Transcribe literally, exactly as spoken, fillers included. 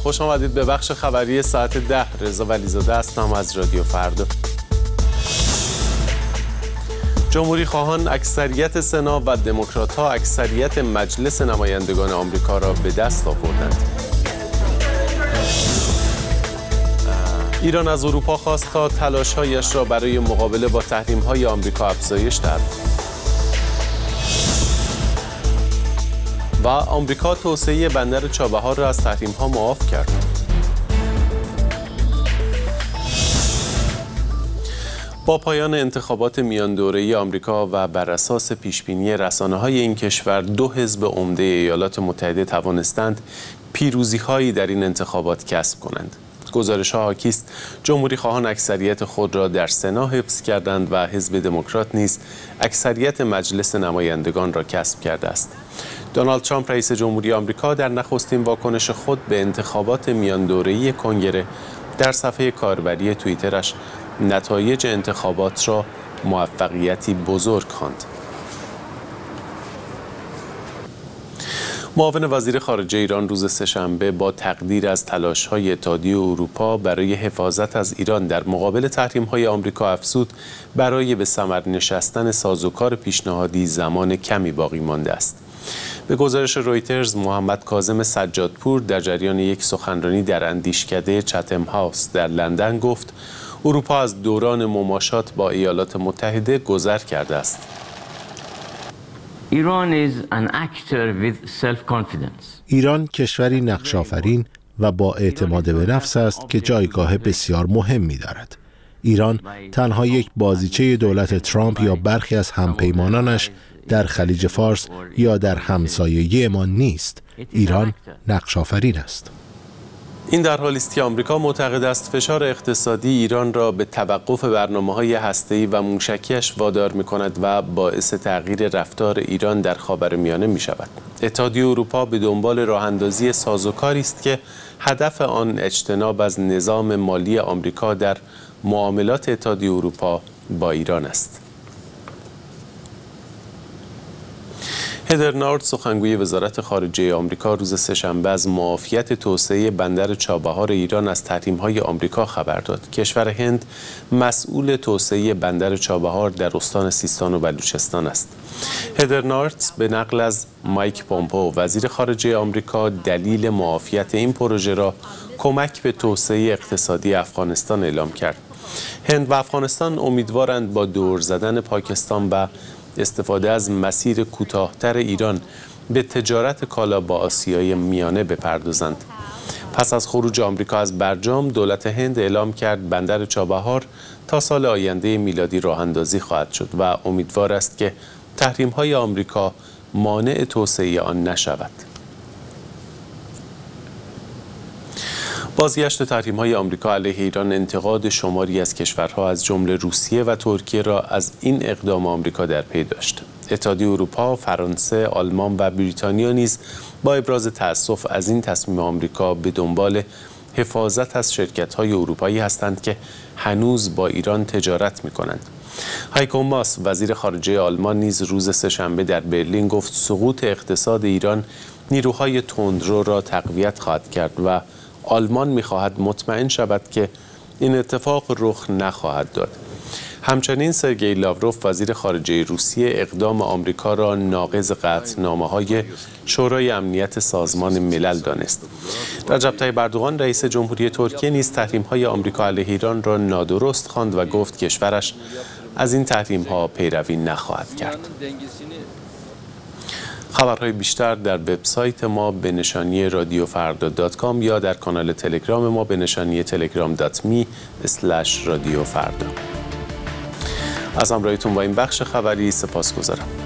خوش آمدید به بخش خبری ساعت ده. رضا ولیزاده هستم از رادیو فردا. جمهوری خواهان اکثریت سنا و دموکرات‌ها اکثریت مجلس نمایندگان آمریکا را به دست آوردند. ایران از اروپا خواست تا تلاش‌هایش را برای مقابله با تحریم‌های آمریکا افزایش دهد. و آمریکا توسعه بندر چابهار را از تحریم‌ها معاف کرد. با پایان انتخابات میان دوره‌ای آمریکا و بر اساس پیشبینی رسانه‌های این کشور، دو حزب عمده ایالات متحده توانستند پیروزی‌هایی در این انتخابات کسب کنند. گزارش‌ها حاکی است جمهوری خواهان اکثریت خود را در سنا حفظ کردند و حزب دموکرات نیز اکثریت مجلس نمایندگان را کسب کرده است. دونالد ترامپ رئیس جمهوری آمریکا در نخستین واکنش خود به انتخابات میان دوره‌ای کنگره در صفحه کاربری توییترش نتایج انتخابات را موفقیتی بزرگ خواند. معاون وزیر خارجه ایران روز سه‌شنبه با تقدیر از تلاش‌های اتحادیه اروپا برای حفاظت از ایران در مقابل تحریم‌های آمریکا افزود برای به ثمر نشستن سازوکار پیشنهادی زمان کمی باقی مانده است. به گزارش رویترز، محمد کاظم سجادپور در جریان یک سخنرانی در اندیشکده چتم هاوس در لندن گفت اروپا از دوران مماشات با ایالات متحده گذر کرده است. ایران کشوری نقش‌آفرین و با اعتماد به نفس است که جایگاه بسیار مهمی دارد. ایران تنها یک بازیچه دولت ترامپ یا برخی از همپیمانانش در خلیج فارس یا در همسایگی ما نیست. ایران نقش‌آفرین است. این در حالی است که آمریکا معتقد است فشار اقتصادی ایران را به توقف برنامه‌های هسته‌ای و موشکی‌اش وادار می‌کند و باعث تغییر رفتار ایران در خاورمیانه می‌شود. اتحادیه اروپا به دنبال راه‌اندازی سازوکاری است که هدف آن اجتناب از نظام مالی آمریکا در معاملات اتحادیه اروپا با ایران است. هدر نارد، سخنگوی وزارت خارجه آمریکا، روز سه‌شنبه از معافیت توسعه بندر چابهار ایران از تحریم‌های آمریکا خبر داد. کشور هند مسئول توسعه بندر چابهار در استان سیستان و بلوچستان است. هدر نارد به نقل از مایک پومپئو، وزیر خارجه آمریکا، دلیل معافیت این پروژه را کمک به توسعه اقتصادی افغانستان اعلام کرد. هند و افغانستان امیدوارند با دور زدن پاکستان و استفاده از مسیر کوتاه‌تر ایران به تجارت کالا با آسیای میانه بپردازند. پس از خروج آمریکا از برجام، دولت هند اعلام کرد بندر چابهار تا سال آینده میلادی راه‌اندازی خواهد شد و امیدوار است که تحریم‌های آمریکا مانع توسعه آن نشود. بازگشت تحریم‌های آمریکا علیه ایران انتقاد شماری از کشورها از جمله روسیه و ترکیه را از این اقدام آمریکا در پی داشت. اتحادیه اروپا، فرانسه، آلمان و بریتانیا نیز با ابراز تأسف از این تصمیم آمریکا به دنبال حفاظت از شرکت‌های اروپایی هستند که هنوز با ایران تجارت می‌کنند. هایکو ماس، وزیر خارجه آلمان، نیز روز سه‌شنبه در برلین گفت سقوط اقتصاد ایران نیروهای تندرو را تقویت خواهد کرد و آلمان می‌خواهد مطمئن شود که این اتفاق رخ نخواهد داد. همچنین سرگئی لاوروف، وزیر خارجه روسیه، اقدام آمریکا را ناقض قطعنامه‌های شورای امنیت سازمان ملل دانست. رجب طیب اردوغان، رئیس جمهوری ترکیه، نیز تحریم‌های آمریکا علیه ایران را نادرست خواند و گفت کشورش از این تحریم‌ها پیروی نخواهد کرد. خبرهای بیشتر در وبسایت ما به نشانی رادیو فردا دات کام یا در کانال تلگرام ما به نشانی تلگرام دات می اسلش رادیو فردا. از همراهیتون با این بخش خبری سپاسگزارم.